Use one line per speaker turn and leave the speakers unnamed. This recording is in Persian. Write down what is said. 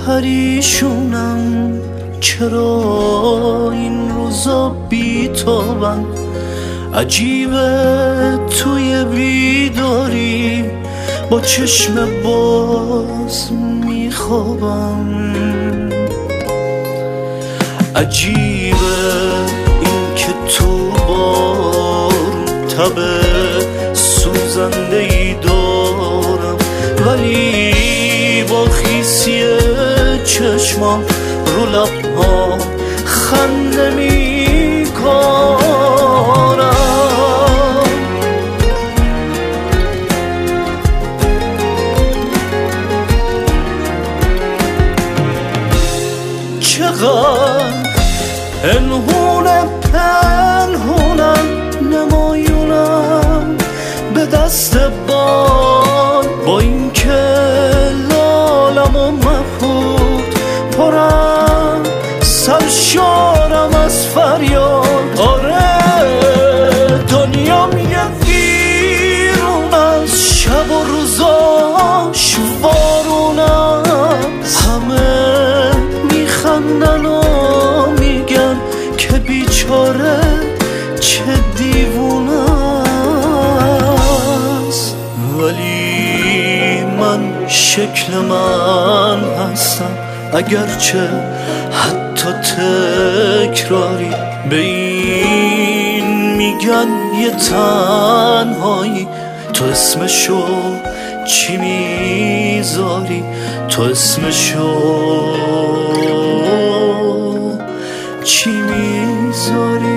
پریشونم چرا این روزا بی‌تابم، عجیبه توی بیداری با چشم باز میخوابم. عجیبه این که تو بارون تب سوزنده ای دارم، ولی با خیسی چشمام رو لبها خنده میکنم. چقدر پنهونم نمایونم به دست باد، با این که لالم و مبهوت پرم سرشارم از فریاد. آره دنیام یه ویرون از شب و روزاش وارونم، همه میخندن و میگن که بیچاره چه دیوونه است، ولی من شکل من هستم، اگرچه حتی تکراری. به این میگن یه تنهایی، تو اسمشو چی میذاری؟ تو اسمشو چی میذاری؟